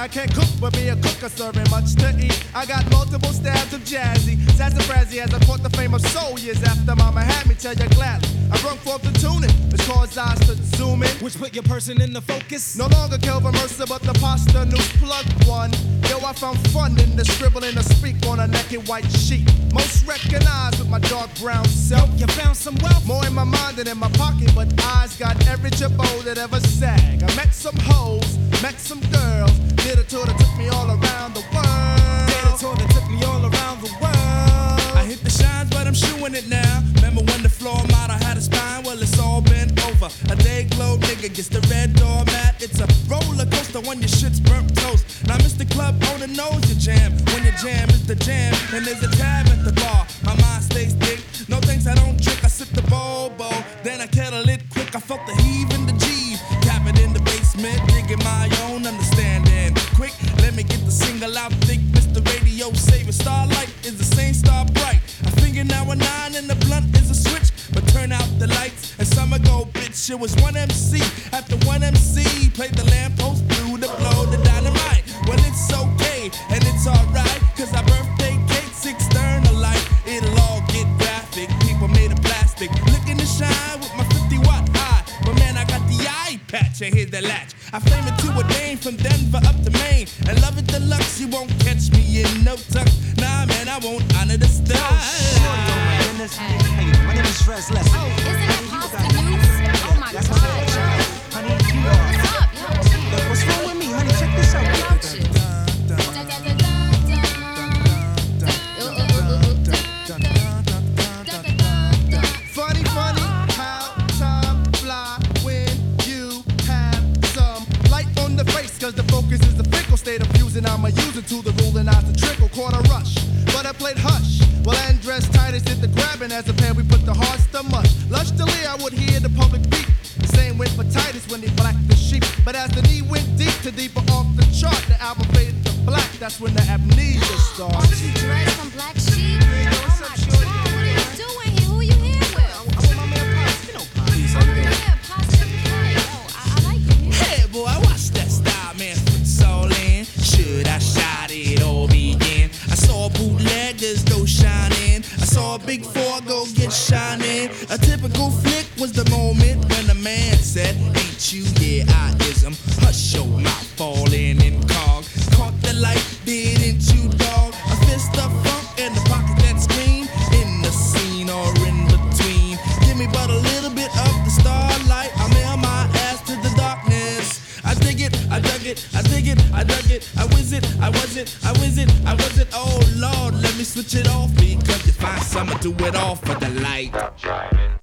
I can't cook, but be a cooker serving much to eat. I got multiple stabs of jazzy, sassafrazzy as I caught the fame of soul years after mama had me tell you gladly. I run forth the tuning, which caused eyes to zoom in, which put your person in the focus. No longer Kelvin Mercer, but the pasta news plug one. Yo, I found fun in the scribbling to speak on a naked white sheet. Most recognized with my dark brown self. You found some wealth, more in my mind than in my pocket, but eyes got every chippo that ever sag. I met some hoes, met some girls, did a tour that took me all around the world. Did a tour that took me all around the world. I hit the shines, but I'm shooing it now. Remember when the floor model had a spine? Well, it's all been over. A day glow nigga gets the red doormat. It's a roller coaster when your shit's burnt toast. Now, Mr. Club owner knows your jam. When your jam is the jam, and there's a tab at the bar. My mind stays thick. No thanks, I don't drink. I sip the bobo. Then I kettle it quick. I felt the heave in the G. Tap it in the basement, digging my own understanding. Quick, let me get the single out thick. Mr. Radio Saver Starlight is the same star bright. I finger now a 9 and the blunt is a switch. But turn out the lights and summer go, bitch. It was one MC after one MC. Played the lamppost through the blow the dynamite. Well, it's okay and it's alright, cause our birthday cake's external light. It'll all get graphic. People made of plastic. Looking to shine with my 50-watt eye. But man, I got the eye patch and here's the latch. I flame it to a Dane from Denver up to Maine. And love it deluxe, you won't catch me in no tuck. Nah, man, I won't honor the style. Hey, my name is Rez Leslie. Oh, isn't it pasta news? Oh my God. Honey, What's up? Yo, what's wrong with me, honey? Check this out. Funny, funny how time fly when you have some light on the face. Cause the focus is the fickle state of fusing. I'm a user to the rule and not the trickle. Caught a rush, but I played hush. Well, Andres Titus did the grabbing. As a pair, we put the hearts to mush. Lustily, I would hear the public beat. The same went for Titus when he blacked the sheep. But as the knee went deep to deeper off the chart, the album faded to black. That's when the amnesia started. aren't you dressed from Black Sheep? Oh my God, what are you doing here? Who you here with? I want my man Pops. You know Pops. Yeah, Pasta Pie. Oh, I like you. Hey boy, watch that style, man. It's all in. Should I shout it or begin? I saw bootleggers go shining. I saw a big four go get shining. A typical flick was the moment when a man said, ain't you? Yeah, I is him. Hush your mouth, falling in cog. Caught the light, didn't you, dog? A fist of funk and the pocket that scream. In the scene or in between. Give me but a little bit of the starlight. I mail my ass to the darkness. I dig it, I dug it, I dig it, I dug it. I whiz it, I was it, I whiz it, I was it. Oh Lord, let me switch it off because you find summer do it all for the light.